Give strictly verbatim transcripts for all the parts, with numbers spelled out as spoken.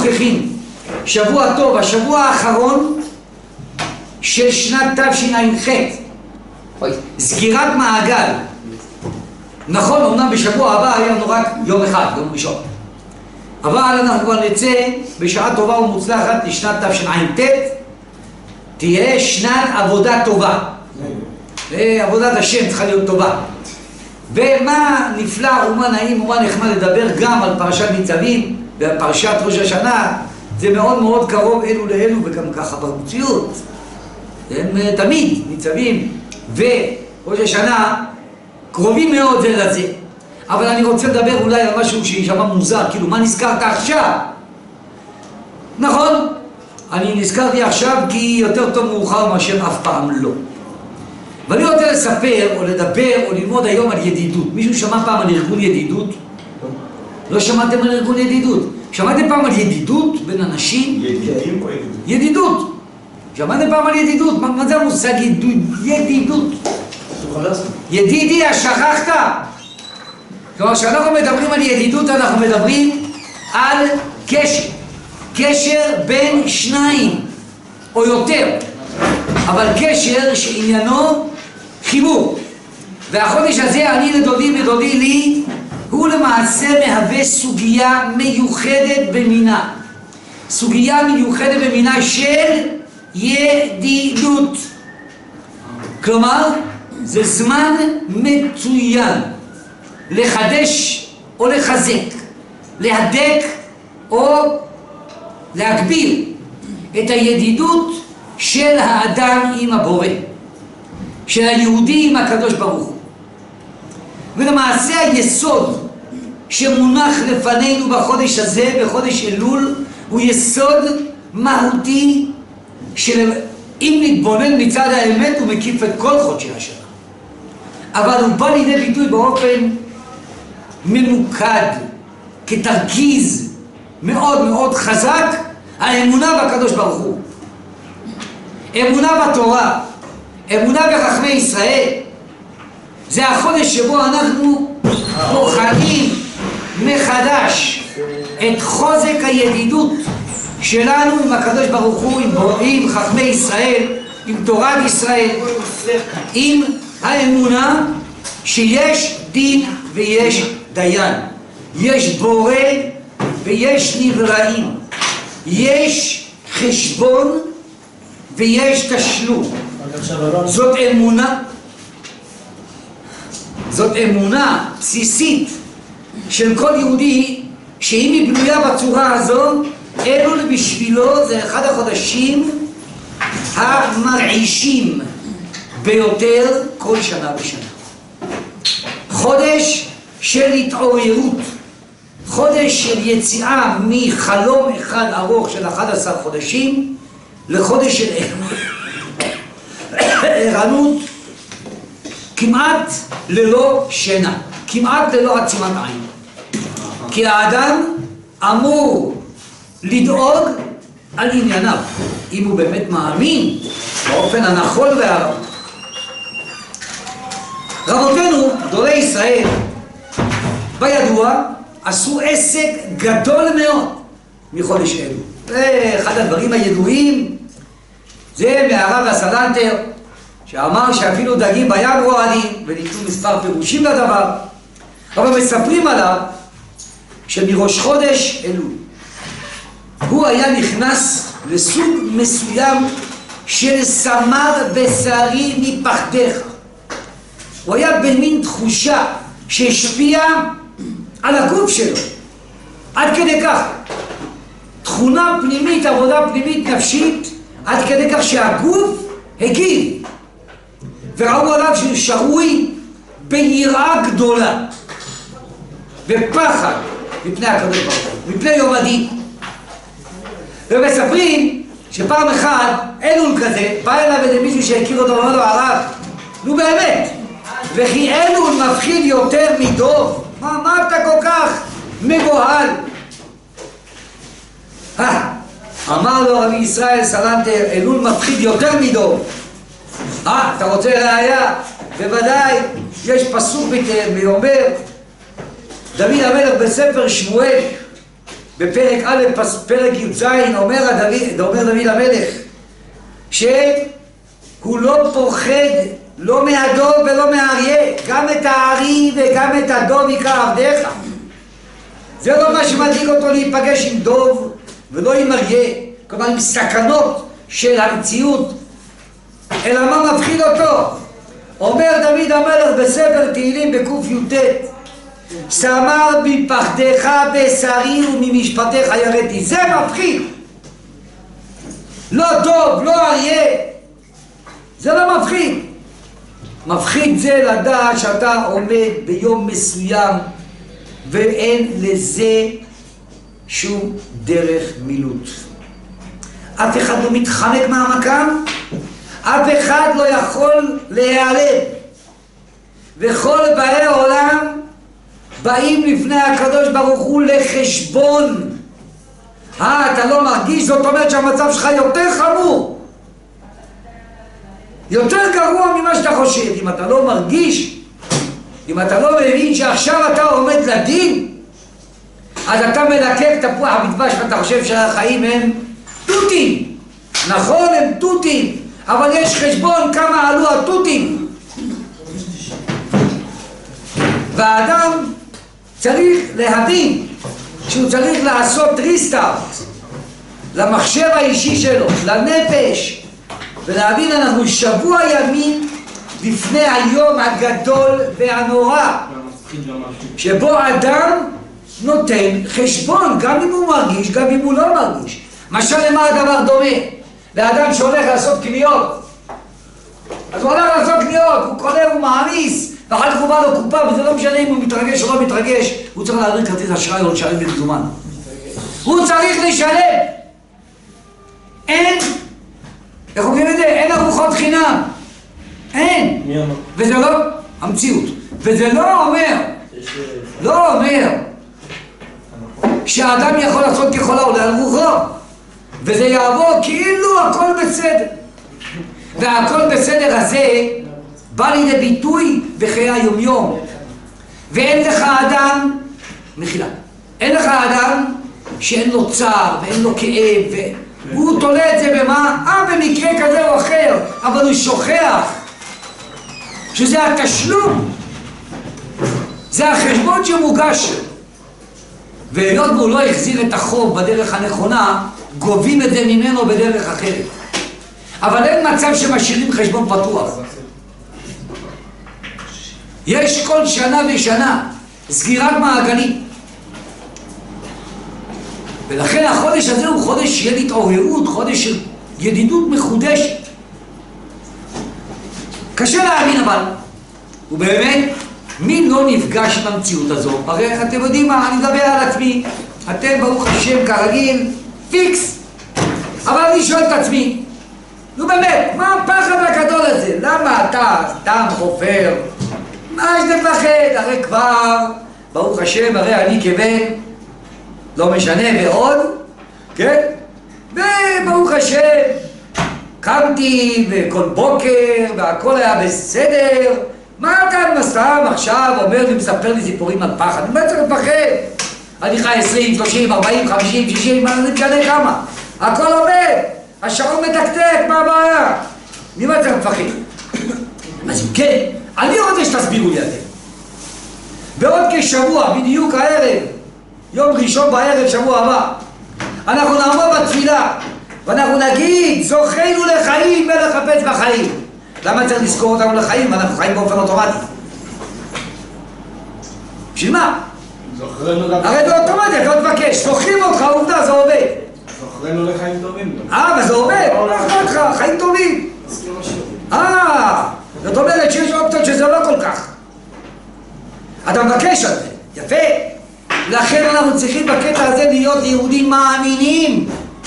הנוכחים, שבוע טוב, השבוע האחרון של שנת תשע"ח, סגירת מעגל. נכון, אמנם בשבוע הבא היה לנו רק יום אחד, יום ראשון, אבל אנחנו כבר נצא בשעה טובה ומוצלחת לשנת תשע"ט, תהיה שנת עבודה טובה, עבודת השם צריכה להיות טובה. ומה נפלא ומה נעים ומה נחמד לדבר גם על פרשת ניצבים ופרשת ראש השנה, זה מאוד מאוד קרוב אלו לאלו, וגם ככה במציאות הם תמיד ניצבים וראש השנה קרובים מאוד זה לזה. אבל אני רוצה לדבר אולי על משהו שישמע מוזר, כאילו מה נזכרת עכשיו? נכון, אני נזכרתי עכשיו כי יותר טוב מאוחר מאשר אף פעם לא. ואני רוצה לספר או לדבר או ללמוד היום על ידידות. מישהו שמע פעם על ארגון ידידות? לא שמעתם על ארגון ידידות? שמעתם פעם על ידידות בין אנשים? ידידים או ידידות? ידידות. שמעתם פעם על ידידות? מה, מה זה המושג ידידות? ידידיה, שכחת? כלומר, כשאנחנו מדברים על ידידות, אנחנו מדברים על קשר. קשר בין שניים או יותר. אבל קשר שעניינו חיבור. והחודש הזה, אני לדודי ודודי לי, הוא למעשה מהווה סוגיה מיוחדת במינה. סוגיה מיוחדת במינה של ידידות. כלומר, זה זמן מצוין לחדש או לחזק, להדק או להגביל את הידידות של האדם עם הבורא, של היהודי עם הקדוש ברוך הוא. ולמעשה היסוד שמונח לפנינו בחודש הזה, בחודש אלול, הוא יסוד מהותי של, אם נתבונן מצד האמת, הוא מקיף את כל חודשי השנה. אבל הוא בא לידי ביטוי באופן ממוקד, כתרכיז מאוד מאוד חזק, האמונה בקדוש ברוך הוא. אמונה בתורה, אמונה בחכמי ישראל. זה החודש שבו אנחנו בוחנים מחדש את חוזק הידידות שלנו עם הקדוש ברוך הוא, עם בוראים, חכמי ישראל, עם תורת ישראל, עם האמונה שיש דין ויש דיין, יש בורא ויש נבראים, יש חשבון ויש תשלום. זאת אמונה, זאת אמונה בסיסית של כל יהודי, שאם היא בנויה בצורה הזו, אלול בשבילו זה אחד החודשים המרעישים ביותר כל שנה ושנה. חודש של התעוררות, חודש של יציאה מחלום אחד ארוך של אחד עשר חודשים לחודש של ערנות כמעט ללא שינה, כמעט ללא עצימת עין. כי האדם אמור לדאוג על ענייניו, אם הוא באמת מאמין באופן הנכון והרב. רבותינו, גדולי ישראל, בידוע, עשו עסק גדול מאוד מחודש אלול. זה אחד הדברים הידועים, זה מהרב הסלנטר, שאמר שאפילו דגים בים רועדים, וניתנו מספר פירושים לדבר, אבל מספרים עליו שמראש חודש אלול הוא היה נכנס לסוג מסוים של סמר בשרי מפחדך. הוא היה במין תחושה שהשפיעה על הגוף שלו, עד כדי כך. תכונה פנימית, עבודה פנימית נפשית, עד כדי כך שהגוף הגיב. וראו עליו שהוא שרוי ביראה גדולה, בפחד מפני הקדוש ברוך הוא, מפני יום הדין. ומספרים שפעם אחת, אלול כזה, בא אליו איזה מישהו שהכיר אותו ואומר לו, הרב, נו באמת, וכי אלול מפחיד יותר מדוב? מה, מה אתה כל כך מבוהל? אה, אמר לו רבי ישראל סלנטר, אלול מפחיד יותר מדוב. אה, אתה רוצה ראיה? בוודאי, יש פסוק ואומר, דוד המלך בספר שמואל, בפרק א', פרק י"ז, אומר דוד, אומר דוד המלך, שהוא לא פוחד לא מהדוב ולא מהאריה, גם את הארי וגם את הדוב יקרא עבדיך. זה לא מה שמדאיג אותו להיפגש עם דוב ולא עם אריה, כלומר עם סכנות של המציאות, אלא מה מפחיד אותו? אומר דוד המלך בספר תהילים בק"ט, סמר מפחדך בשרי וממשפטיך ירדתי. זה מפחיד, לא דוב, לא אריה, זה לא מפחיד. מפחיד זה לדעת שאתה עומד ביום מסוים ואין לזה שום דרך מילוט. אף אחד לא מתחמק מהמקם, אף אחד לא יכול להיעלם, וכל באי העולם באים לפני הקדוש ברוך הוא לחשבון. אה, אתה לא מרגיש? זאת אומרת שהמצב שלך יותר חמור, יותר גרוע ממה שאתה חושב. אם אתה לא מרגיש, אם אתה לא מבין שעכשיו אתה עומד לדין, אז אתה מלקק תפוח בדבש ואתה חושב שהחיים הם תותים. נכון, הם תותים, אבל יש חשבון כמה עלו התותים. והאדם צריך להבין שהוא צריך לעשות ריסטארט למחשב האישי שלו, לנפש, ולהבין אנחנו שבוע ימים לפני היום הגדול והנורא שבו אדם נותן חשבון, גם אם הוא מרגיש, גם אם הוא לא מרגיש. משל למה הדבר דומה? לאדם שהולך לעשות קניות, אז הוא הולך לעשות קניות, הוא קונה, הוא מעמיס, ואחר כך הוא בא לו קופה, וזה לא משנה אם הוא מתרגש או לא מתרגש, הוא צריך להעביר כרטיס אשראי או לשלם במזומן. הוא צריך לשלם. אין, איך אומרים את זה? אין ארוחות חינם. אין. וזה לא המציאות. וזה לא אומר, לא אומר שהאדם יכול לעשות ככל העולה על רוחו, וזה יעבור כאילו הכל בסדר. והכל בסדר הזה בא לידי ביטוי בחיי היומיום. ואין לך אדם, מחילה, אין לך אדם שאין לו צער ואין לו כאב, והוא תולה את זה במה? אה, במקרה כזה או אחר, אבל הוא שוכח שזה התשלום, זה החשבון שמוגש. והיות והוא לא החזיר את החוב בדרך הנכונה, גובים את זה ממנו בדרך אחרת. אבל אין מצב שמשאירים חשבון פתוח. יש כל שנה ושנה סגירת מעגלים, ולכן החודש הזה הוא חודש של התעוררות, חודש של ידידות מחודשת. קשה להאמין, אבל ובאמת מי לא נפגש עם המציאות הזו? הרי אתם יודעים מה, אני מדבר על עצמי, אתם ברוך השם כרגיל פיקס, אבל אני שואל את עצמי, נו באמת, מה הפחד הגדול הזה? למה אתה סתם חופר? מה יש לפחד? הרי כבר, ברוך השם, הרי אני כבן, לא משנה ועוד, כן? וברוך השם, קמתי וכל בוקר והכל היה בסדר. מה אתה מסתם עכשיו אומר לי, מספר לי סיפורים על פחד? מה צריך לפחד? אני חי עשרים, שלושים, ארבעים, חמישים, שישים, מה זה משנה כמה? הכל עובד, השעון מתקתק, מה הבעיה? ממה צריך לפחד? אז כן, אני רוצה שתסבירו לי אתם. בעוד כשבוע, בדיוק הערב, יום ראשון בערב, שבוע הבא, אנחנו נעמוד בתפילה ואנחנו נגיד, זוכינו לחיים ולחפש בחיים. למה צריך לזכור אותנו לחיים? אנחנו חיים באופן אוטומטי. בשביל מה? הרי זה אוטומטי, אתה לא תבקש, זוכרים אותך, עובדה, זה עובד. זוכרנו לחיים טובים. אה, אבל זה עובד, לא אותך, חיים טובים. אה, זאת אומרת שיש אופציות שזה לא כל כך. אתה מבקש על זה, יפה. לכן אנחנו צריכים בקטע הזה להיות יהודים מאמינים.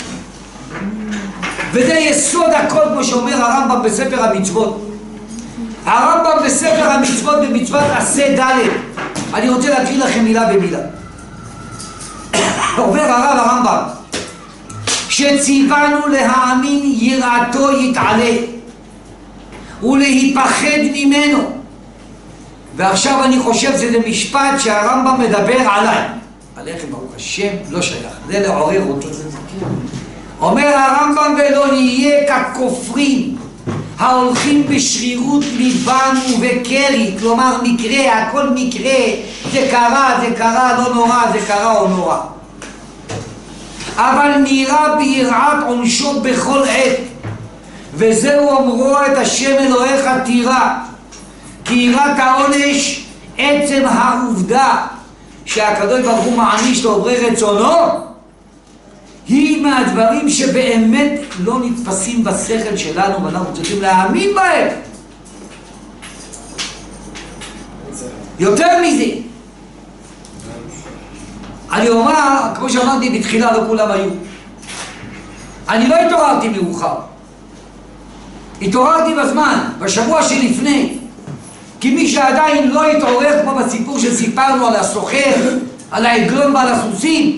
וזה יסוד הכל, כמו שאומר הרמב"ם בספר המצוות. הרמב"ם בספר המצוות במצוות עשה ד', אני רוצה להקריא לכם מילה במילה. אומר הרב הרמב"ם שציוונו להאמין יראתו יתעלה ולהיפחד ממנו. ועכשיו אני חושב שזה משפט שהרמב"ם מדבר עליי, על הלחם, ברוך השם, לא שייך. זה לעורר אותי. אומר הרמב"ם, ולא נהיה ככופרים ההולכים בשרירות ליבם ובקרי, כלומר מקרה, הכל מקרה, זה קרה, זה קרה, לא נורא, זה קרה או נורא. אבל נראה ביראת עונשו בכל עת, וזהו אומרו את השם אלוהיך תירא, כי יראת העונש עצם העובדה שהקדוש ברוך הוא מעניש לעוברי רצונו, היא מהדברים שבאמת לא נתפסים בשכל שלנו ואנחנו צריכים להאמין בהם. יותר מזה, אני אומר, כמו שאמרתי בתחילה, לא כולם היו. אני לא התעוררתי מאוחר, התעוררתי בזמן, בשבוע שלפני. כי מי שעדיין לא התעורר, כמו בסיפור שסיפרנו על הסוחר, על העגלון ועל הסוסים,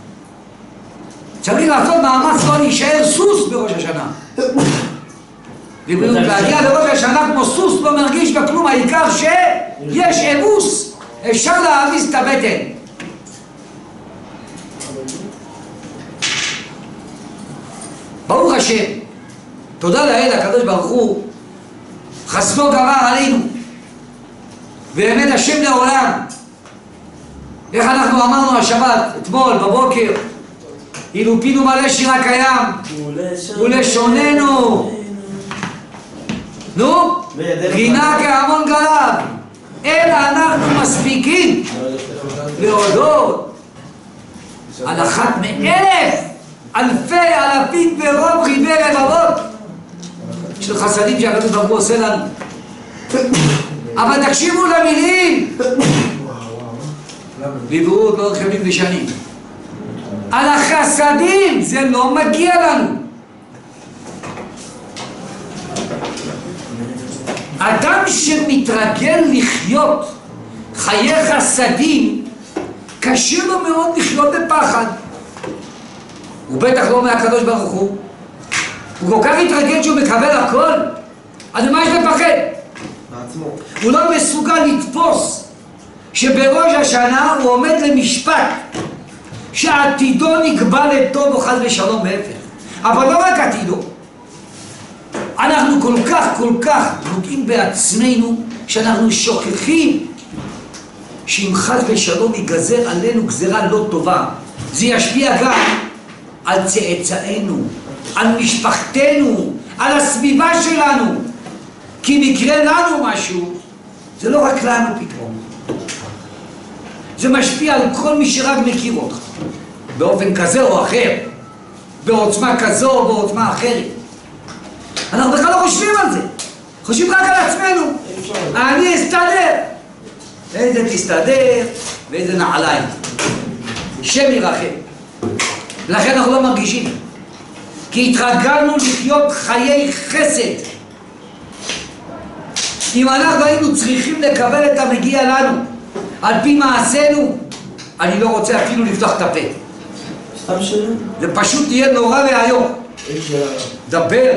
צריך לעשות מאמץ לא להישאר סוס בראש השנה. להגיע לראש השנה כמו סוס לא מרגיש בכלום, העיקר שיש אבוס, אפשר להאביס את הבטן. ברוך השם, תודה לאל, הקדוש ברוך הוא חסדו גבר עלינו, באמת השם לעולם. איך אנחנו אמרנו השבת, אתמול בבוקר, אילו פינו מלא שיר הקיים ולשוננו, נו, רינה כהמון גלב, אלא אנחנו מספיקים להודות על אחת מאלף אלפי אלפים ורוב ריבי רבבות של חסדים שהקדוש ברוך הוא עושה לנו. אבל תקשיבו למילים, לבריאות לא רחבים ושנים. על החסדים זה לא מגיע לנו. אדם שמתרגל לחיות חיי חסדים, קשה לו מאוד לחיות בפחד. הוא בטח לא מהקדוש ברוך הוא. הוא כל כך התרגל שהוא מקבל הכל, אז מה יש לפחד? בעצמו. הוא לא מסוגל לתפוס שבראש השנה הוא עומד למשפט שעתידו נקבע לטוב או חס ושלום בהפך. אבל לא רק עתידו, אנחנו כל כך כל כך נוגעים בעצמנו שאנחנו שוכחים שאם חס ושלום ייגזר עלינו גזרה לא טובה, זה ישפיע גם על צאצאינו, על משפחתנו, על הסביבה שלנו. כי מקרה לנו משהו, זה לא רק לנו פתאום, זה משפיע על כל מי שרק מכיר אותך באופן כזה או אחר, בעוצמה כזו או בעוצמה אחרת. אנחנו בכלל לא חושבים על זה, חושבים רק על עצמנו. אני אסתדר. איזה תסתדר ואיזה נעליים, שם ירחם. לכן אנחנו לא מרגישים, כי התרגלנו לחיות חיי חסד. אם אנחנו היינו צריכים לקבל את המגיע לנו על פי מעשינו, אני לא רוצה אפילו לפתוח את הפה. סתם שאלה? זה פשוט תהיה נורא והיום. דבר.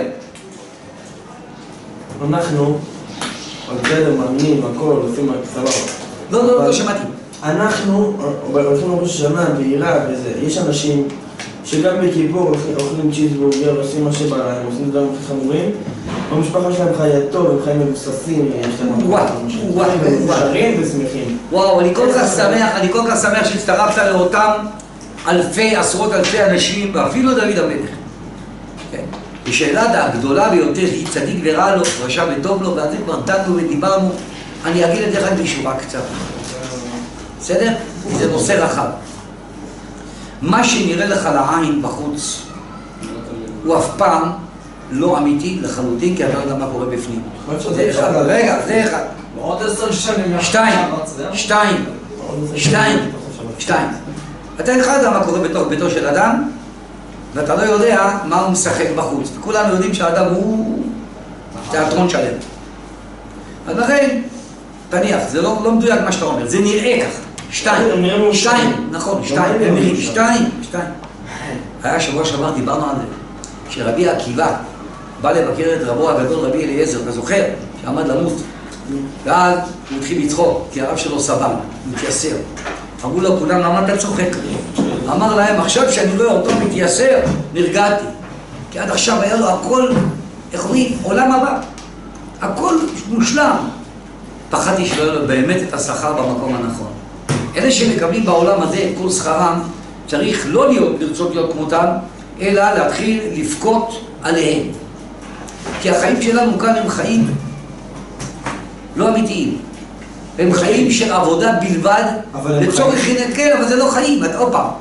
אנחנו, על בסדר, מאמינים, הכל, עושים סבבה. לא, לא, לא שמעתי. אנחנו, הולכים לראש השנה, בעירה וזה, יש אנשים שגם בכיפור אוכלים צ'יזבורגר, עושים מה שבא להם, עושים דברים הכי חמורים, במשפחה שלהם חיה טוב, הם חיים מבוססים, יש להם מאושרים ושמחים. וואו, אני כל כך שמח, אני כל כך שמח שהצטרפת לאותם אלפי, עשרות אלפי אנשים, ואפילו דוד המלך. השאלה הגדולה ביותר היא צדיק ורע לו, רשע וטוב לו, ועל זה כבר דנו ודיברנו. אני אגיד את זה רק בשורה קצת. בסדר? זה נושא רחב. מה שנראה לך לעין בחוץ הוא אף פעם לא אמיתי לחלוטין, כי אתה לא יודע מה קורה בפנים. זה אחד, רגע, זה אחד. עוד עשר שנים. שתיים, שתיים, שתיים, שתיים. אתה לא יודע מה קורה בתוך ביתו של אדם, ואתה לא יודע מה הוא משחק בחוץ. וכולנו יודעים שהאדם הוא תיאטרון שלם. אז לכן, תניח, זה לא, לא מדויק מה שאתה אומר, זה נראה ככה. שתיים, שתיים, נכון, שתיים, הם נראים, שתיים, שתיים. היה שבוע שעבר, דיברנו על זה, שרבי עקיבא בא לבקר את רבו הגדול, רבי אליעזר, אתה זוכר? שעמד למות. ואז הוא התחיל לצחוק, כי הרב שלו סבל, הוא התייסר. אמרו לו כולם, למה אתה צוחק? אמר להם, עכשיו שאני רואה אותו מתייסר, נרגעתי. כי עד עכשיו היה לו הכל, איך אומרים, עולם הבא. הכל מושלם. פחדתי שלא לו באמת את השכר במקום הנכון. אלה שמקבלים בעולם הזה את כל שכרם, צריך לא להיות, לרצות להיות כמותם, אלא להתחיל לפקות עליהם. כי החיים שלנו כאן הם חיים לא אמיתיים. הם חיים של עבודה בלבד, לצורך חינתכם, אבל זה לא חיים. עוד פעם,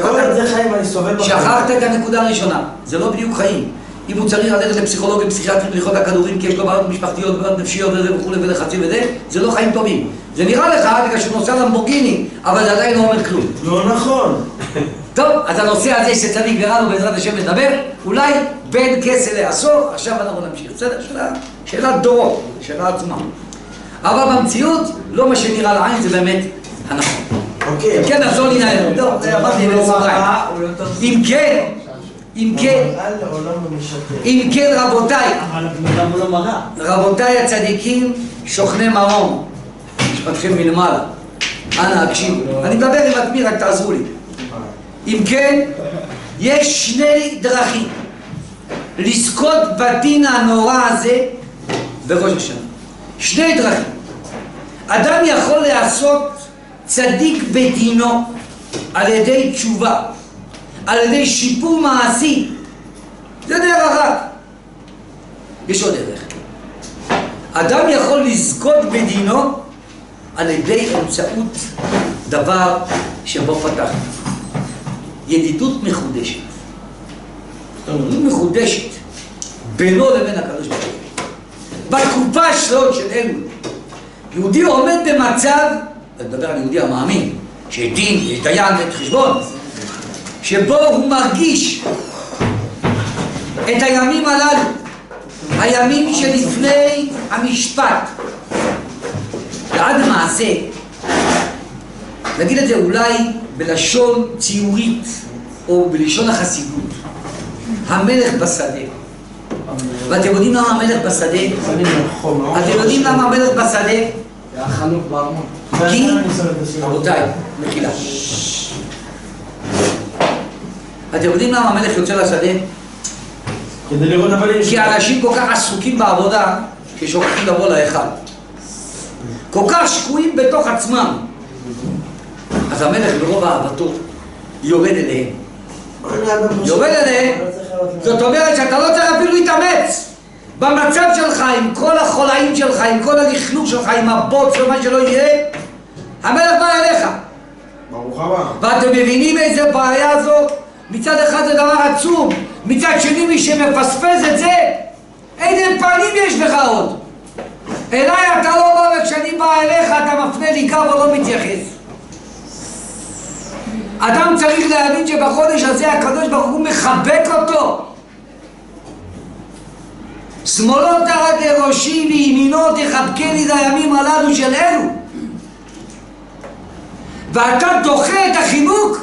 שכחת את הנקודה הראשונה, זה לא בדיוק חיים. אם הוא צריך ללכת לפסיכולוגים, פסיכיאטרים, ללכות הכדורים, כי יש לו בעיות משפחתיות, בעיות נפשיות וזה וכו' ולחצים וזה, זה לא חיים טובים. זה נראה לך בגלל שהוא נוסע למבורגיני, אבל זה עדיין לא אומר כלום. לא נכון. טוב, אז הנושא הזה שצדיק ורע לו בעזרת השם לדבר, אולי בין כסה לעשור, עכשיו אנחנו נמשיך. בסדר, שאלה, שאלה דורות, שאלה עצמה. אבל במציאות, לא מה שנראה לעין, זה באמת הנכון. אוקיי. כן, נחזור לי נעלם. לא, זה אמרתי לסוגריים. אם כן, אם כן, אם כן רבותיי, רבותיי הצדיקים, שוכני מרום, משפטכם מלמעלה, אנא הקשיבו. אני מדבר עם עצמי, רק תעזרו לי. אם כן, יש שני דרכים לזכות בדין הנורא הזה בראש השנה. שני דרכים. אדם יכול לעשות צדיק בדינו על ידי תשובה, על ידי שיפור מעשי. זה דרך אחת. יש עוד דרך. אדם יכול לזכות בדינו על ידי אמצעות דבר שבו פתח. ידידות מחודשת. ידידות מחודשת בינו לבין הקדוש ברוך הוא. בתקופה שלו של אלו, יהודי עומד במצב, אני מדבר על יהודי המאמין, שדין, יש דיין ואת חשבון, שבו הוא מרגיש את הימים הללו, הימים שלפני המשפט. ועד המעשה, נגיד את זה אולי בלשון ציורית או בלשון החסידות, המלך בשדה. ואתם יודעים למה המלך בשדה? אתם יודעים למה המלך בשדה? היה חנוך בארמון. כי, רבותיי, מחילה. אתם יודעים למה המלך יוצא לשדה? כדי לראות הבלים שלו. כי האנשים כל כך עסוקים בעבודה ששוכחים לבוא להיכל. כל כך שקועים בתוך עצמם. אז המלך ברוב אהבתו יורד אליהם. יורד אליהם, זאת אומרת שאתה לא צריך אפילו להתאמץ. במצב שלך, עם כל החולאים שלך, עם כל הלכלוך שלך, עם הבוץ ומה שלא יהיה, המלך בא אליך. ברוך הבא. ואתם מבינים איזה בעיה זאת? מצד אחד זה דבר עצום, מצד שני מי שמפספס את זה, איזה פנים יש לך עוד? אליי אתה לא בא, וכשאני בא אליך אתה מפנה לי גב ולא מתייחס. אדם צריך להבין שבחודש הזה הקדוש ברוך הוא מחבק אותו. שמאלו תחת לראשי וימינו תחבקני את הימים הללו של אלו. ואתה דוחה את החיבוק.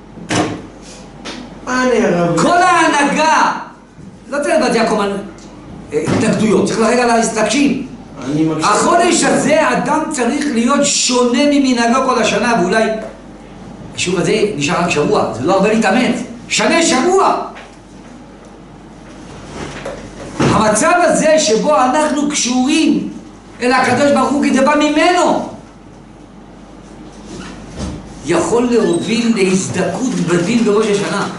כל ההנהגה, לא צריך לבצע כל מיני התנגדויות, צריך לרגע להקשיב. החודש הזה אדם צריך להיות שונה ממנהגו כל השנה, ואולי השוב הזה נשאר רק שבוע, זה לא הרבה להתאמץ, שנה שבוע. המצב הזה שבו אנחנו קשורים אל הקדוש ברוך הוא כי זה בא ממנו, יכול להוביל להזדקות בדין בראש השנה.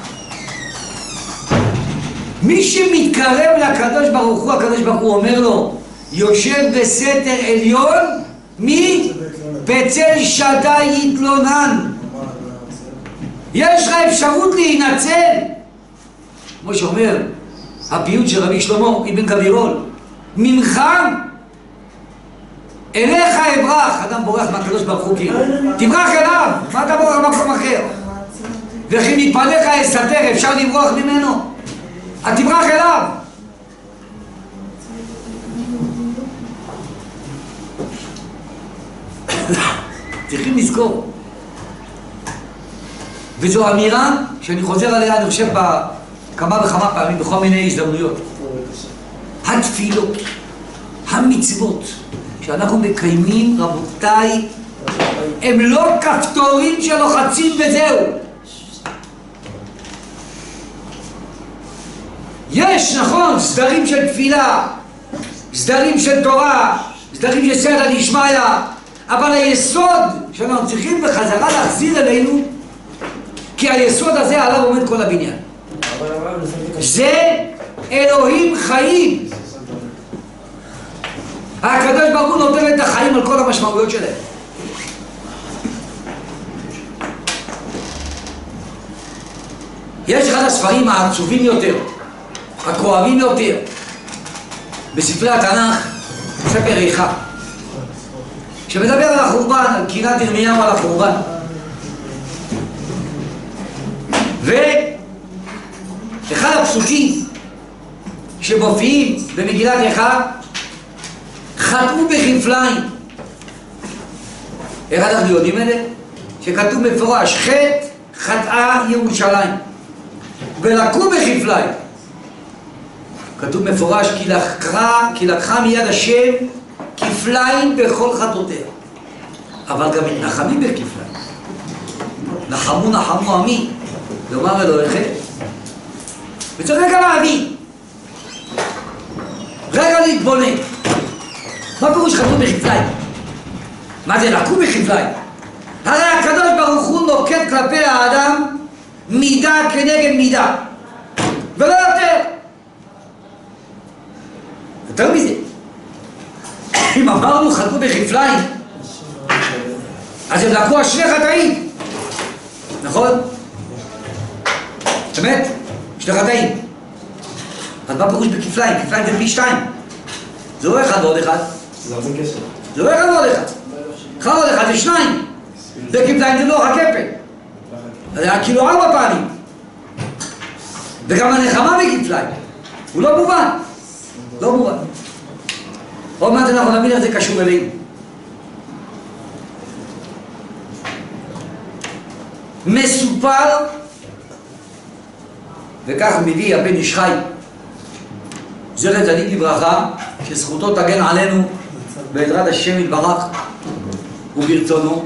מי שמתקרב לקדוש ברוך הוא, הקדוש ברוך הוא אומר לו, יושב בסתר עליון, מי? בצל שדי יתלונן. יש לך אפשרות להינצל. כמו שאומר הפיוט של רבי שלמה אבן גבירול, ממך אליך אברח. אדם בורח מהקדוש ברוך הוא, תברח אליו, מה אתה בורח במקום אחר? וכי מפניך אסתר, אפשר לברוח ממנו? אז תברח אליו. צריכים לזכור, וזו אמירה שאני חוזר עליה, אני חושב כמה וכמה פעמים בכל מיני הזדמנויות. התפילות, המצוות שאנחנו מקיימים, רבותיי, הם לא כפתורים שלוחצים וזהו. יש, נכון, סדרים של תפילה, סדרים של תורה, סדרים של סייעתא דשמיא, אבל היסוד שאנחנו צריכים בחזרה להחזיר אלינו, כי היסוד הזה עליו עומד כל הבניין. זה אלוהים חיים. הקדוש ברוך הוא נותן את החיים על כל המשמעויות שלהם. יש אחד הספרים העצובים יותר, הכואבים יותר, בספרי התנ"ך, ספר איכה, שמדבר על החורבן, על קינת ירמיהו על החורבן. ואחד הפסוקים שמופיעים במגילת איכה, חטאו בכפליים. איך אנחנו יודעים את זה? שכתוב מפורש, חטא חטאה ירושלים ולקו בכפליים. כתוב מפורש, כי לקחה, כי לקחה מיד השם כפליים בכל חטאותיה. אבל גם מתנחמים בכפליים. נחמו נחמו עמי, לומר אלוהיכם. וצריך רגע להבין, רגע להתבונן. מה פירוש חטאו בכפליים? מה זה לקו בכפליים? הרי הקדוש ברוך הוא נוקט כלפי האדם מידה כנגד מידה, ולא יותר. יותר מזה, אם אמרנו חטאו בכפליים, אז הם לקחו שני חטאים, נכון? באמת? שני חטאים. אז מה פירוש בכפליים? כפליים זה פי שתיים. זה לא אחד ועוד אחד. זה הרבה כסף. זה לא אחד ועוד אחד. אחד ועוד אחד זה שניים. וכפליים זה לא הכפל. זה היה כאילו ארבע פעמים. וגם הנחמה בכפליים. הוא לא מובן. לא מובן. עוד מעט אנחנו נבין איך זה קשור אלינו. מסופר, וכך מביא הבן איש חי, זכר צדיק לברכה, שזכותו תגן עלינו בעזרת השם יתברך וברצונו,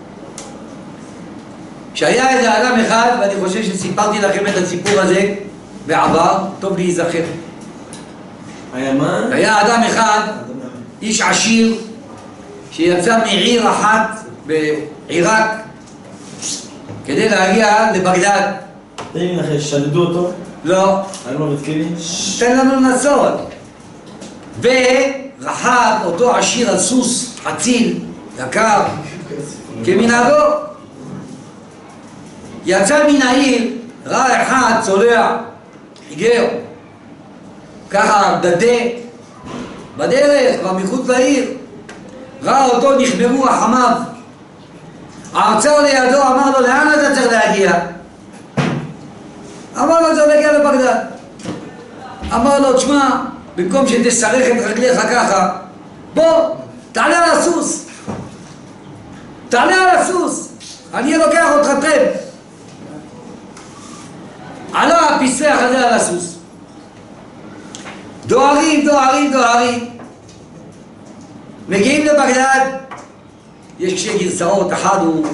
שהיה איזה אדם אחד, ואני חושב שסיפרתי לכם את הסיפור הזה בעבר, טוב להיזכר. היה מה? היה אדם אחד, איש עשיר, שיצא מעיר אחת בעיראק כדי להגיע לבגדד. תן לי נחש, שדדו אותו? לא. היה לו ותקלי? תן לנו לנסות. ורחב אותו עשיר על סוס חציל, יקר, כמנהגו. יצא מן העיר, ראה אחד צולע, חיגר, ככה דדה, בדרך, כבר מחוץ לעיר. ראה אותו, נחמרו החמיו. עצר לידו, אמר לו, לאן אתה צריך להגיע? אמר לו, צריך להגיע לבגדד. אמר לו, תשמע, במקום שתסרך את רגליך ככה, בוא, תעלה על הסוס. תעלה על הסוס. אני לוקח אותך טרמפ. עלה הפיסח הזה על הסוס. דוהרים, דוהרים, דוהרים. מגיעים לבגדד. יש שתי גרסאות, אחד הוא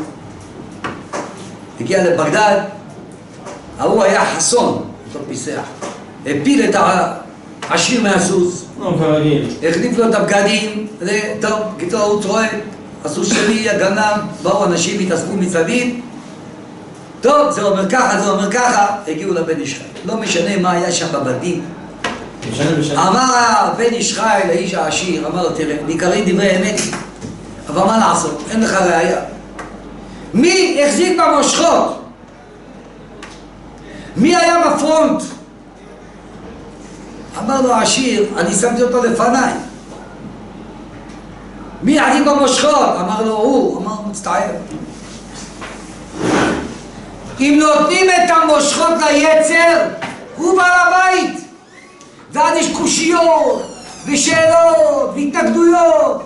הגיע לבגדד, ההוא היה חסון, אותו פיסח, הפיל את העשיר מהסוס, לא, כרגיל. החליף לו את הבגדים, טוב, קיצור הוא צועק, הסוס שלי, הגנב, באו אנשים, התאספו מסביב, טוב, זה אומר ככה, זה אומר ככה, הגיעו לבן איש חי. לא משנה מה היה שם בבדים. אמר הבן איש חי לאיש העשיר, אמר לו, תראה, נקראים דברי אמת, אבל מה לעשות? אין לך ראייה. מי החזיק במושכות? מי היה בפרונט? אמר לו העשיר, אני שמתי אותו לפניי. מי החזיק במושכות? אמר לו, הוא. אמר, מצטער. אם נותנים את המושכות ליצר, הוא בעל הבית. ואז יש קושיות, ושאלות, והתנגדויות.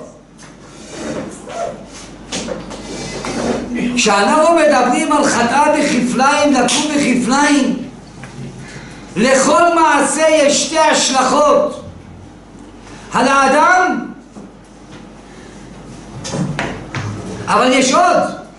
כשאנחנו מדברים על חטאה בכפליים, לקום בכפליים, לכל מעשה יש שתי השלכות. על האדם אבל יש עוד.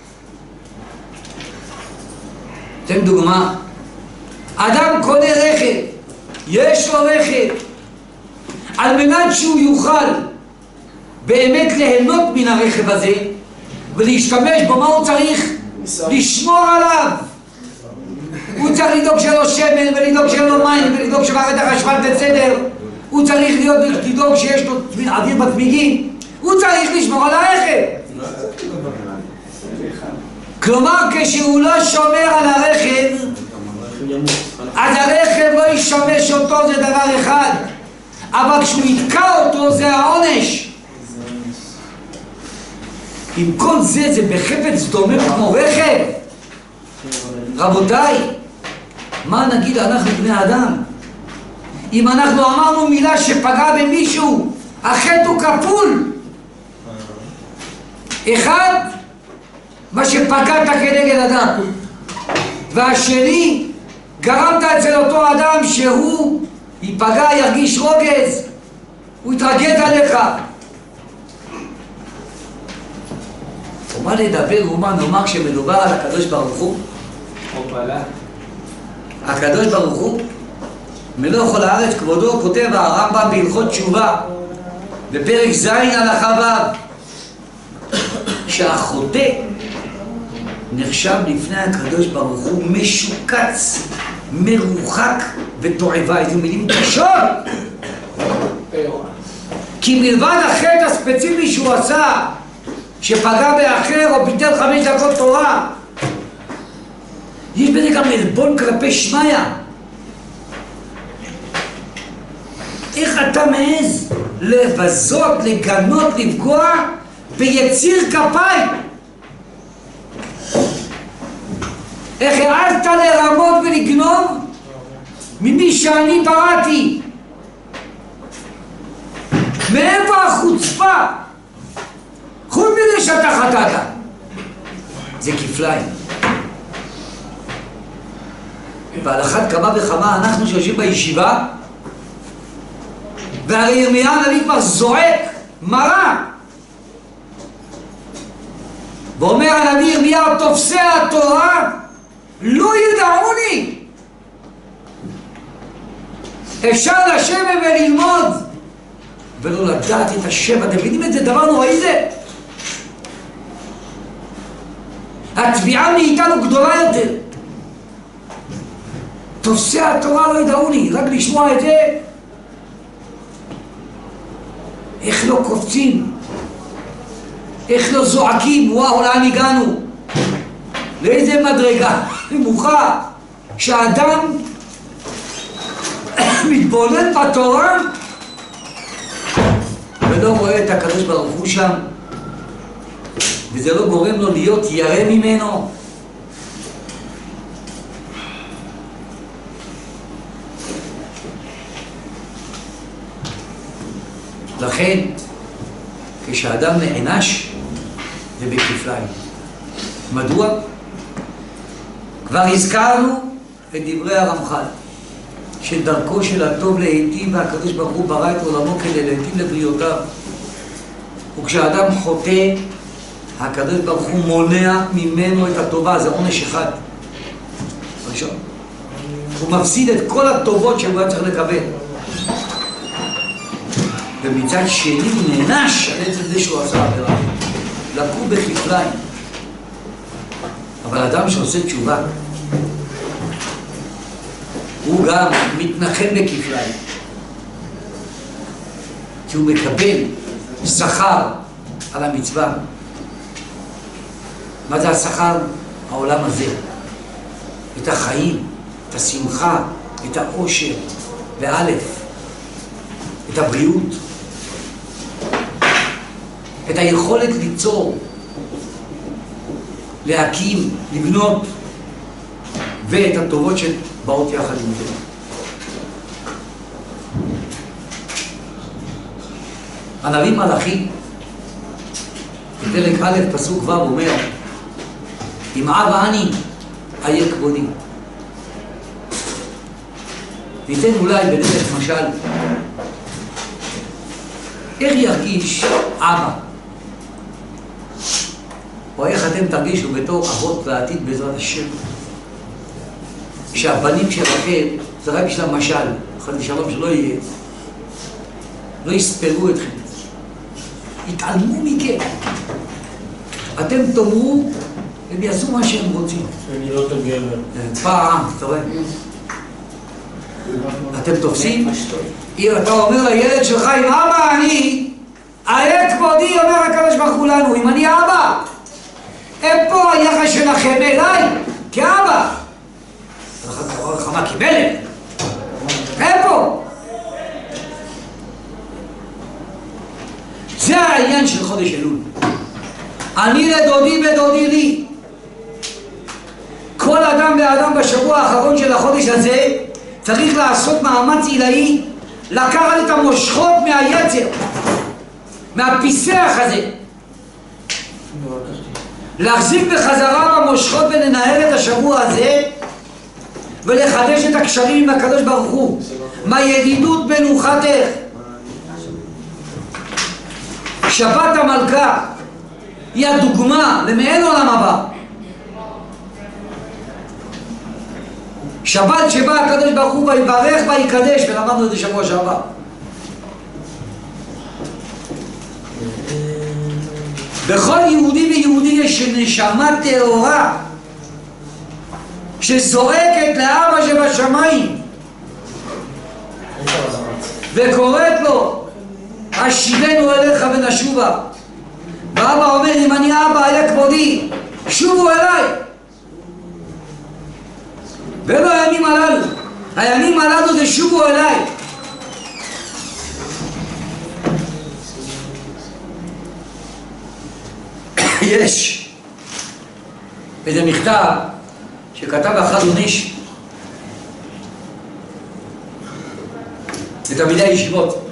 אתן דוגמה. אדם קונה רכב, יש לו רכב, על מנת שהוא יוכל באמת ליהנות מן הרכב הזה ולהשתמש בו, מה הוא צריך? לשמור עליו. הוא צריך לדאוג שלו שמן ולדאוג שלו מים ולדאוג שמערכת החשמל בסדר. הוא צריך להיות, לדאוג שיש לו אוויר בצמיגים. הוא צריך לשמור על הרכב. כלומר, כשהוא לא שומר על הרכב, אז הרכב לא ישמש אותו, זה דבר אחד. אבל כשהוא יתקע אותו, זה העונש. עם כל זה, זה בחפץ דומם כמו רכב. רבותיי, מה נגיד אנחנו בני אדם? אם אנחנו אמרנו מילה שפגע במישהו, החטא הוא כפול. אחד, מה שפגעת כנגד אדם, והשני, גרמת אצל אותו אדם שהוא ייפגע, ירגיש רוגז, הוא יתרגד עליך. ומה לדבר ומה נאמר כשמדובר על הקדוש ברוך הוא? הקדוש ברוך הוא מלוא כל הארץ כבודו, כותב הרמב"ם בהלכות תשובה בפרק ז' הלכה ו' שהחוטא נחשב לפני הקדוש ברוך הוא משוקץ, מרוחק ותועבה. איזה מילים קשות, כי מלבד החטא הספציפי שהוא עשה שפגע באחר או ביטל חמש דקות תורה, יש בזה גם עלבון כלפי שמיא. איך אתה מעז לבזות, לגנות, לפגוע ביציר כפיים? איך העזת לרמות ולגנוב ממי שאני בראתי? מאיפה החוצפה? חוץ מזה שאתה חטאת, זה כפליים. ועל אחת כמה וכמה אנחנו שיושבים בישיבה, והרי ירמיה הנביא כבר זועק מרה, ואומר הנביא ירמיה, תופסי התורה לא ידעוני. אפשר לשבת וללמוד ולא לדעת את השם. אתם מבינים את זה? דבר נוראי זה. התביעה מאיתנו גדולה יותר. תופסי התורה לא ידעוני, רק לשמוע את זה, איך לא קופצים, איך לא זועקים, וואו, לאן הגענו? לאיזה מדרגה נמוכה שהאדם מתבונן בתורה ולא רואה את הקדוש ברוך הוא שם, וזה לא גורם לו להיות ירא ממנו. לכן, כשאדם נענש, זה בכפליים. מדוע? כבר הזכרנו את דברי הרמח"ל, שדרכו של הטוב להיטיב, והקדוש ברוך הוא ברא את עולמו כדי להיטיב לבריאותיו. וכשאדם חוטא, הקדוש ברוך הוא מונע ממנו את הטובה. זה עונש אחד ראשון. הוא מפסיד את כל הטובות שהוא היה צריך לקבל. ומצד שני הוא נענש על עצם זה שהוא עשה עבירה. לקו בכפליים. אבל אדם שעושה תשובה, הוא גם מתנחם בכפליים, כי הוא מקבל שכר על המצווה. מה זה השכר? העולם הזה. את החיים, את השמחה, את האושר, באלף, את הבריאות, את היכולת ליצור, להקים, לבנות, ואת הטובות שבאות יחד עם זה. הנביא מלאכי, בפרק א' פסוק ו' אומר, אם אב אני, אהיה כבודי. ניתן אולי בדרך משל, איך ירגיש אבא או איך אתם תרגישו בתור אבות לעתיד בעזרת השם, שהבנים שלכם, זה רק בשביל המשל, חד ושלום שלא יהיה, לא יספרו אתכם, יתעלמו מכם. אתם תאמרו, הם יעשו מה שהם רוצים. אני לא תגבר. פעם, אתה רואה? אתם תופסים? אם אתה אומר לילד שלך, אם אבא אני, העת כבודי, אומר הקדוש ברוך הוא לנו, אם אני אבא, איפה היחס שלכם אליי כאבא? אחר כך אומר לך מה קיבלת? איפה? זה העניין של חודש אלול. אני לדודי ודודי לי. כל אדם ואדם בשבוע האחרון של החודש הזה צריך לעשות מאמץ עילאי לקחת את המושכות מהיצר, מהפיסח הזה, להחזיק בחזרה במושכות ולנהל את השבוע הזה ולחדש את הקשרים עם הקדוש ברוך הוא. מהידידות בנוחתך. שבת המלכה היא הדוגמה למעין עולם הבא. שבת שבה הקדוש ברוך הוא ויברך ויקדש, ולמדנו את זה שבוע שעבר. בכל יהודי ויהודי יש נשמה טהורה שזורקת לאבא שבשמיים וקוראת לו השיבנו אליך ונשובה. ואבא אומר, אם אני אבא היה כבודי, שובו אליי. ולא הימים הללו, הימים הללו זה שובו אליי. יש איזה מכתב שכתב החזון איש לתלמידי הישיבות,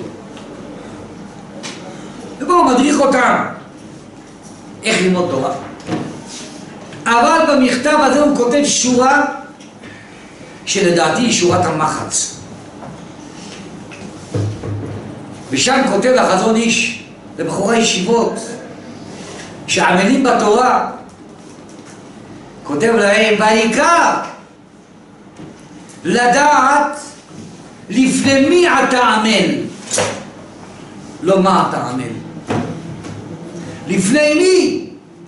ובו הוא מדריך אותם איך ללמוד תורה. אבל במכתב הזה הוא כותב שורה שלדעתי היא שורת המחץ, ושם כותב החזון איש לבחורי ישיבות שעמלים בתורה, כותב להם, בעיקר לדעת לפני מי אתה עמל, לא מה אתה עמל, לפני מי.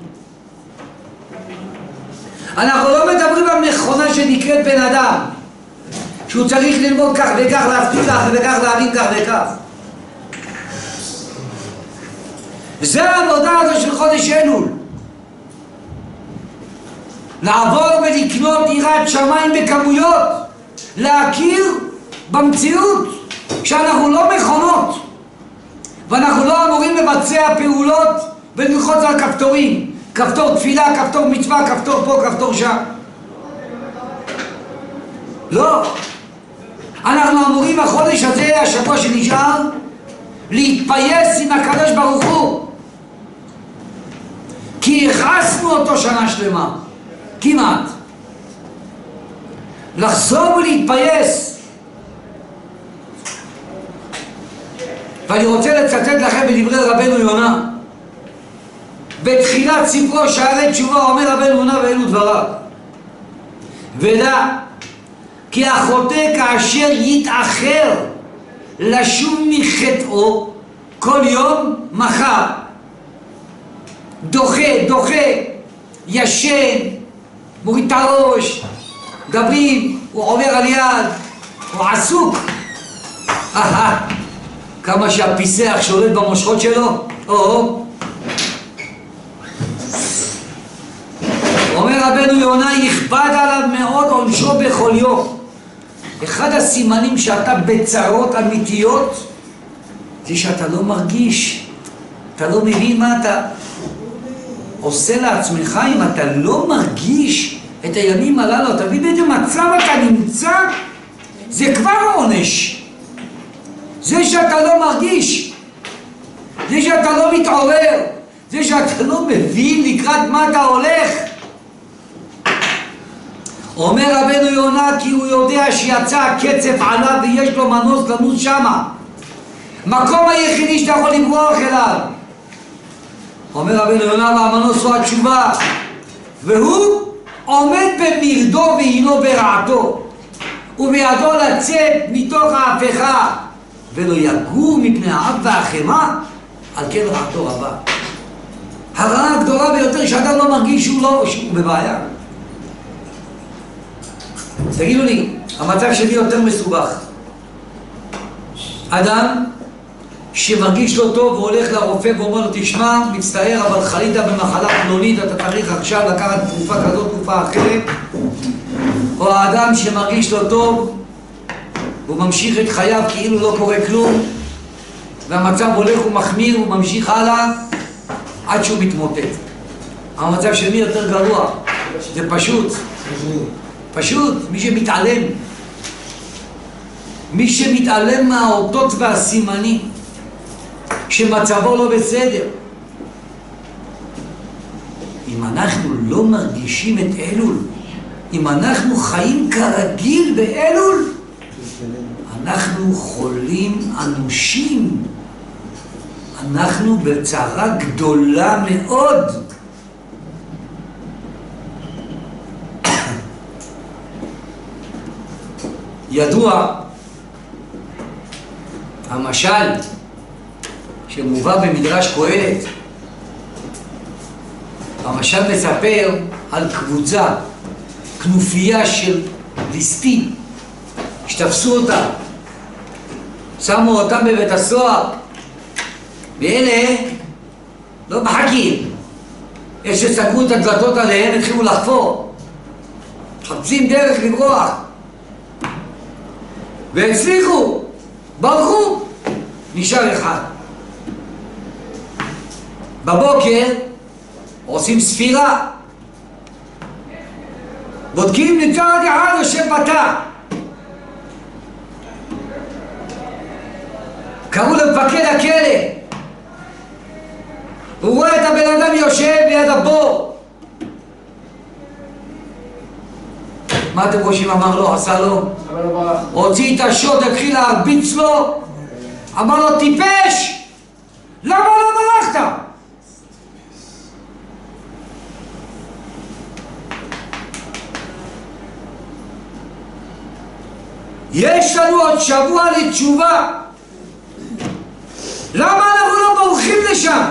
אנחנו לא מדברים על מכונה שנקראת בן אדם שהוא צריך ללמוד כך וכך, להספיק כך וכך, להבין כך וכך. זה העבודה הזו של חודש אלול, לעבור ולקנות יראת שמיים בכמויות, להכיר במציאות שאנחנו לא מכונות ואנחנו לא אמורים לבצע פעולות וללחוץ על כפתורים, כפתור תפילה, כפתור מצווה, כפתור פה, כפתור שם. לא, אנחנו אמורים החודש הזה, השבוע שנשאר, להתפייס עם הקדוש ברוך הוא, כי הכנסנו אותו שנה שלמה כמעט. לחזור ולהתפייס. ואני רוצה לצטט לכם בדברי רבנו יונה בתחילת ספרו שערי תשובה. אומר רבנו יונה ואלו דבריו, ודע כי החוטא כאשר יתאחר לשוב מחטאו כל יום מחר, דוחה דוחה, ישן, מוריד את הראש, מדברים, הוא עובר על יד, הוא עסוק. אהה, כמה שהפיסח שולט במושכות שלו. או אומר רבנו יונה, יכבד עליו מאוד עונשו בכל יום. אחד הסימנים שאתה בצרות אמיתיות זה שאתה לא מרגיש, אתה לא מבין מה אתה עושה לעצמך. אם אתה לא מרגיש את הימים הללו, אתה מבין באיזה מצב אתה נמצא, זה כבר עונש. זה שאתה לא מרגיש, זה שאתה לא מתעורר, זה שאתה לא מבין לקראת מה אתה הולך. אומר רבנו יונה, כי הוא יודע שיצא הקצף עליו ויש לו מנוס למות שמה, מקום היחידי שאתה יכול לברוח אליו. אומר רבנו יונה והמנוס הוא התשובה, והוא עומד במרדו והינו ברעתו, ובידו לצאת מתוך ההפכה, ולא יגור מפני האב והחמה, על כן רעתו רבה. הרעה הגדולה ביותר שאדם לא מרגיש שהוא לא, שהוא בבעיה. אז תגידו לי, המצב שלי יותר מסובך. אדם שמרגיש לא טוב והולך לרופא ואומר לו, תשמע, מצטער, אבל חלית במחלה פלונית, אתה צריך עכשיו לקחת תרופה כזאת, תרופה אחרת. או האדם שמרגיש לא טוב והוא ממשיך את חייו כאילו לא קורה כלום, והמצב הולך ומחמיר וממשיך הלאה עד שהוא מתמוטט. המצב של מי יותר גרוע? זה פשוט. פשוט, מי שמתעלם. מי שמתעלם מהאותות והסימנים שמצבו לא בסדר. אם אנחנו לא מרגישים את אלול, אם אנחנו חיים כרגיל באלול, אנחנו חולים אנושים. אנחנו בצרה גדולה מאוד. ידוע המשל שמובא במדרש קהלת. המשל מספר על קבוצה, כנופיה של ליסטים, שתפסו אותה, שמו אותם בבית הסוהר, ואלה לא מחכים. איך שסגרו את הדלתות עליהם התחילו לחפור, חפשים דרך לברוח, והצליחו, ברחו, נשאר אחד. בבוקר עושים ספירה, בודקים, נמצא רק אחד יושב בתא. קראו למפקד הכלא, הוא רואה את הבן אדם יושב ליד הבור. מה אתם חושבים? אמר לו, עשה לו, הוציא את השוט, התחיל להרביץ לו, אמר לו, טיפש, למה לא ברחת? יש לנו עוד שבוע לתשובה. למה אנחנו לא בורחים לשם?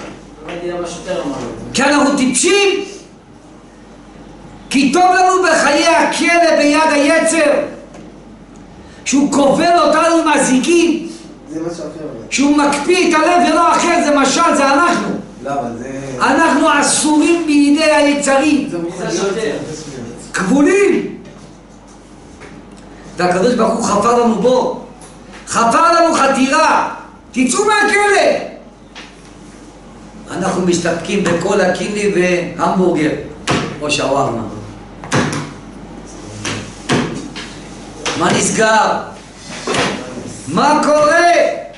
כי אנחנו טיפשים? כי טוב לנו בחיי הכלא ביד היצר, שהוא כובל אותנו עם הזיקים, שהוא מקפיא את הלב ולא אחר. זה משל, זה אנחנו. אנחנו אסורים בידי היצרים, כבולים. והקדוש ברוך הוא חפר לנו בו, חפר לנו חתירה. תצאו מהכלא. אנחנו מסתפקים בכל הקיני והמבורגר או שווארמה. מה נסגר? מה קורה?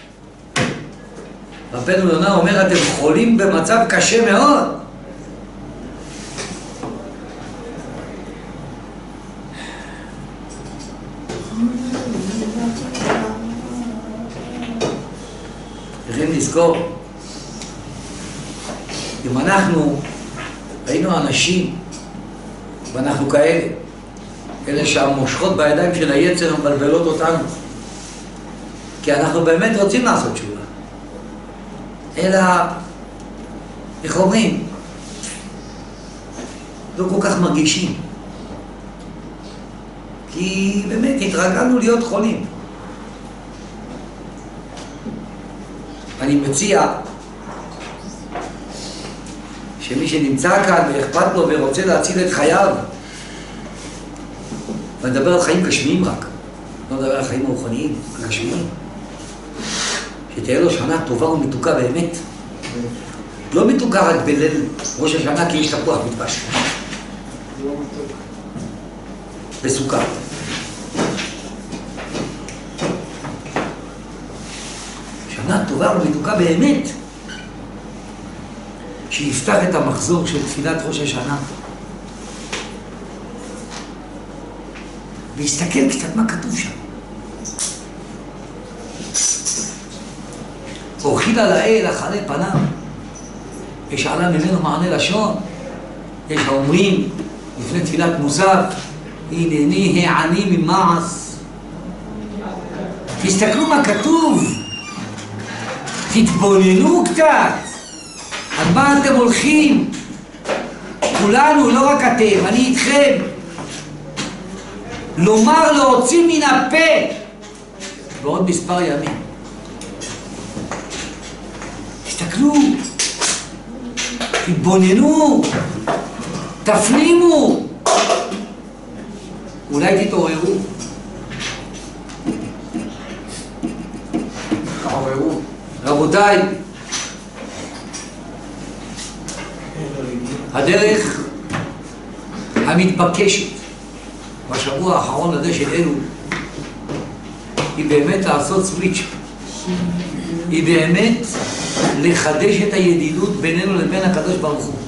רבנו יונה אומר, אתם חולים במצב קשה מאוד. צריכים לזכור, אם אנחנו היינו אנשים ואנחנו כאלה, אלה שהמושכות בידיים של היצר מבלבלות אותנו, כי אנחנו באמת רוצים לעשות תשובה, אלא, איך אומרים, לא כל כך מרגישים, כי באמת התרגלנו להיות חולים. אני מציע שמי שנמצא כאן ואכפת לו ורוצה להציל את חייו, ואני מדבר על חיים גשמיים רק, לא מדבר על חיים רוחניים, גשמיים, שתהיה לו שנה טובה ומתוקה באמת. לא מתוקה רק בליל ראש השנה כי יש תפוח מתבש, בסוכה. שנה טובה ומתוקה באמת, שיפתח את המחזור של תפילת ראש השנה ויסתכל קצת מה כתוב שם. אוכיל על האל אחרי פניו, ושאלה ממנו מענה לשון. יש האומרים לפני תפילת מוסף, הנני העני ממעש. תסתכלו מה כתוב, תתבוננו קצת, על מה אתם הולכים? כולנו, לא רק אתם, אני איתכם. לומר להוציא מן הפה בעוד מספר ימים. תסתכלו, תתבוננו, תפנימו, אולי תתעוררו. תתעוררו. רבותיי, הדרך המתבקשת בשבוע האחרון הזה של אלו היא באמת לעשות סוויץ', היא באמת לחדש את הידידות בינינו לבין הקדוש ברוך הוא,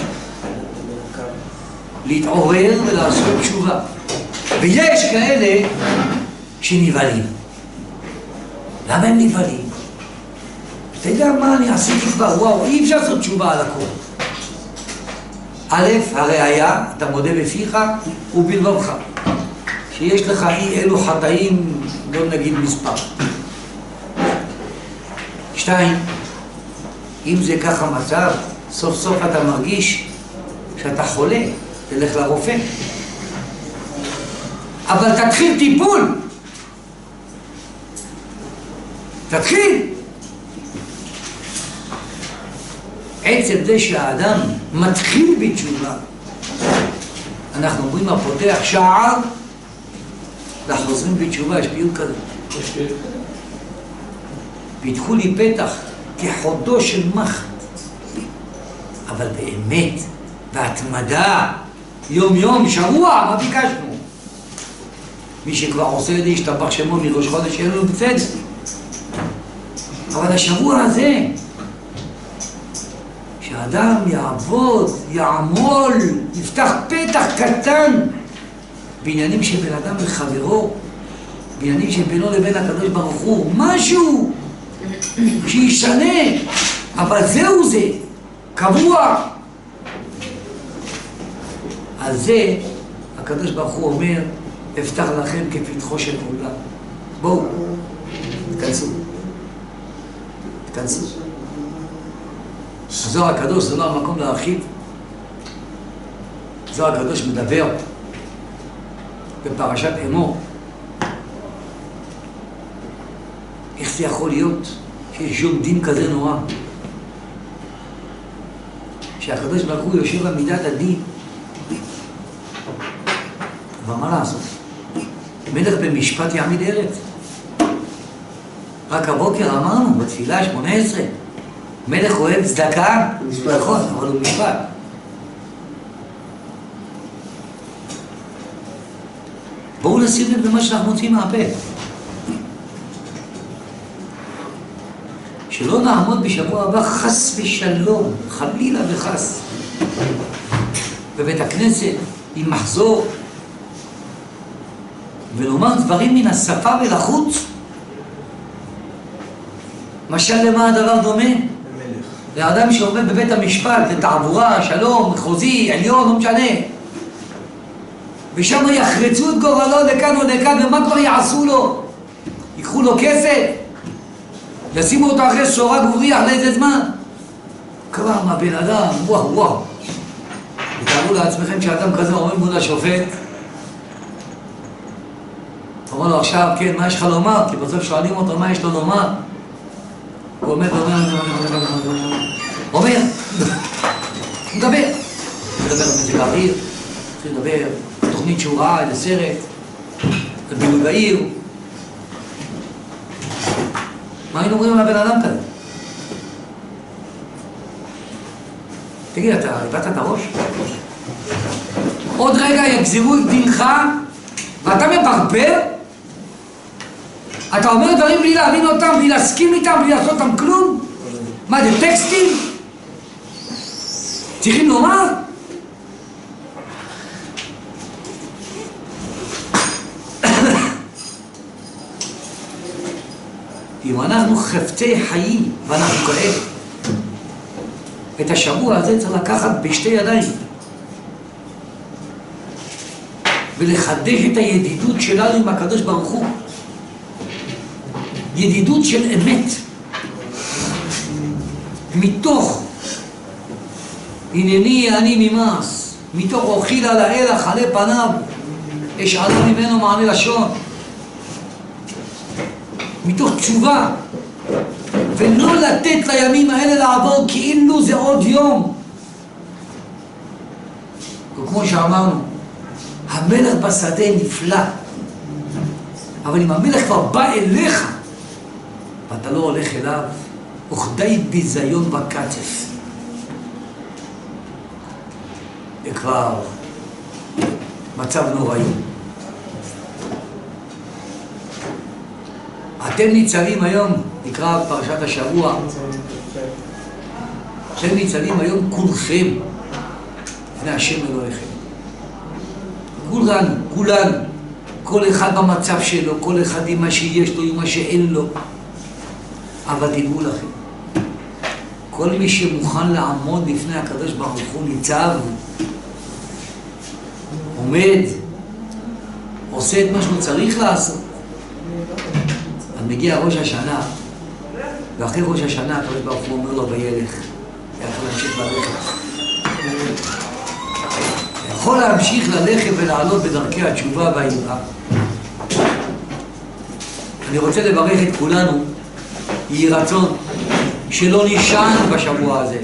להתעורר ולעשות תשובה. ויש כאלה שנבהלים. למה הם נבהלים? אתה יודע מה אני עשיתי כבר? וואו, אי אפשר לעשות תשובה על הכל. א', הראיה, אתה מודה בפיך ובלבבך, שיש לך אי אלו חטאים, לא נגיד מספר. שתיים, אם זה ככה מצב, סוף סוף אתה מרגיש שאתה חולה, תלך לרופא. אבל תתחיל טיפול. תתחיל. עצם זה שהאדם מתחיל בתשובה, אנחנו אומרים הפותח שער לחוזרים בתשובה, יש פיוט כזה. פיתחו לי פתח כחודו של מחט, אבל באמת, בהתמדה, יום יום, שבוע, מה ביקשנו? מי שכבר עושה את זה ישתבח שמו מראש חודש, אין לנו בסדר. אבל השבוע הזה, שאדם יעבוד, יעמול, יפתח פתח קטן בעניינים שבין אדם לחברו, בעניינים שבינו לבין הקדוש ברוך הוא, משהו שישנה, אבל זהו זה, קבוע. על זה הקדוש ברוך הוא אומר, אפתח לכם כפתחו של עולם. בואו, תכנסו. תכנסו. הזוהר הקדוש זה לא המקום להרחיב. הזוהר הקדוש מדבר בפרשת אמור. איך זה יכול להיות שיש יום דין כזה נורא? שהקדוש ברוך הוא יושב במידת הדין. אבל מה לעשות? מלך במשפט יעמיד ארץ. רק הבוקר אמרנו בתפילה שמונה עשרה, מלך אוהב צדקה, נכון, אבל הוא משפט. בואו נשים לב למה שאנחנו מוצאים מהפה. שלא נעמוד בשבוע הבא חס ושלום, חלילה וחס, בבית הכנסת עם מחזור, ולומר דברים מן השפה ולחוץ. משל למה הדבר דומה? לאדם שעומד בבית המשפט, לתעבורה, שלום, מחוזי, עליון, לא משנה. ושם יחרצו את גורלו לכאן או לכאן, ומה כבר יעשו לו? ייקחו לו כסף? ישימו אותו אחרי סורג ובריח לאיזה זמן? כבר מה בן אדם, וואו וואו. ותארו לעצמכם שאדם כזה עומד מול השופט, אומר לו עכשיו, כן, מה יש לך לומר? כי בסוף שואלים אותו מה יש לו לומר. הוא אומר, אומר, אומר, אומר, מדבר. מדבר על מזג האוויר, צריך לדבר, תוכנית שהוא ראה, איזה סרט, על בילוי בעיר. מה היינו אומרים על הבן אדם כזה? תגיד, אתה הבאת את הראש? עוד רגע יגזירו את דינך ואתה מברבר? אתה אומר דברים בלי להבין אותם, בלי להסכים איתם, בלי לעשות אותם כלום? מה זה, טקסטים? צריכים לומר? אם אנחנו חפצי חיים, ואנחנו כאלה, את השבוע הזה צריך לקחת בשתי ידיים ולחדש את הידידות שלנו עם הקדוש ברוך הוא, ידידות של אמת, מתוך הנני אני ממעש, מתוך אוכיל על האל אכלה פניו אשאלה ממנו מענה לשון, מתוך תשובה, ולא לתת לימים האלה לעבור כאילו זה עוד יום. כמו שאמרנו, המלך בשדה נפלא, אבל אם המלך כבר בא אליך ואתה לא הולך אליו, וכדי ביזיון וקצף, זה כבר מצב נוראי. אתם ניצבים היום, נקרא פרשת השבוע, אתם ניצבים היום כולכם לפני השם אלוהיכם, כולנו, כולנו, כל אחד במצב שלו, כל אחד עם מה שיש לו, עם מה שאין לו. אבל תדעו לכם, כל מי שמוכן לעמוד לפני הקדוש ברוך הוא ניצב, עומד, עושה את מה שהוא צריך לעשות. אז מגיע ראש השנה, ואחרי ראש השנה הקדוש ברוך הוא אומר לו וילך, יכול להמשיך ללכת. יכול להמשיך ללכת ולעלות בדרכי התשובה והיראה. אני רוצה לברך את כולנו, יהי רצון שלא נשען בשבוע הזה,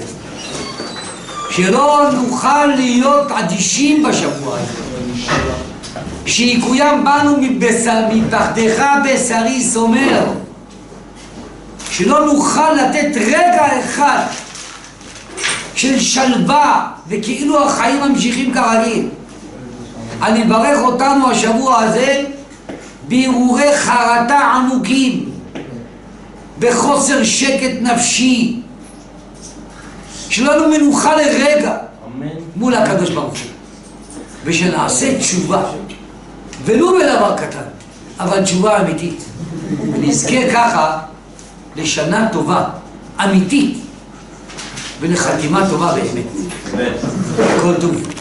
שלא נוכל להיות אדישים בשבוע הזה, שיקוים בנו מפחדך בשרי סומר, שלא נוכל לתת רגע אחד של שלווה וכאילו החיים ממשיכים כרגיל. אני מברך אותנו השבוע הזה בהרהורי חרטה עמוקים, בחוסר שקט נפשי, שלא לנו מנוחה לרגע מול הקדוש ברוך הוא, ושנעשה תשובה, ולא בדבר קטן, אבל תשובה אמיתית, ונזכה ככה לשנה טובה, אמיתית, ולחתימה טובה באמת. כל טוב.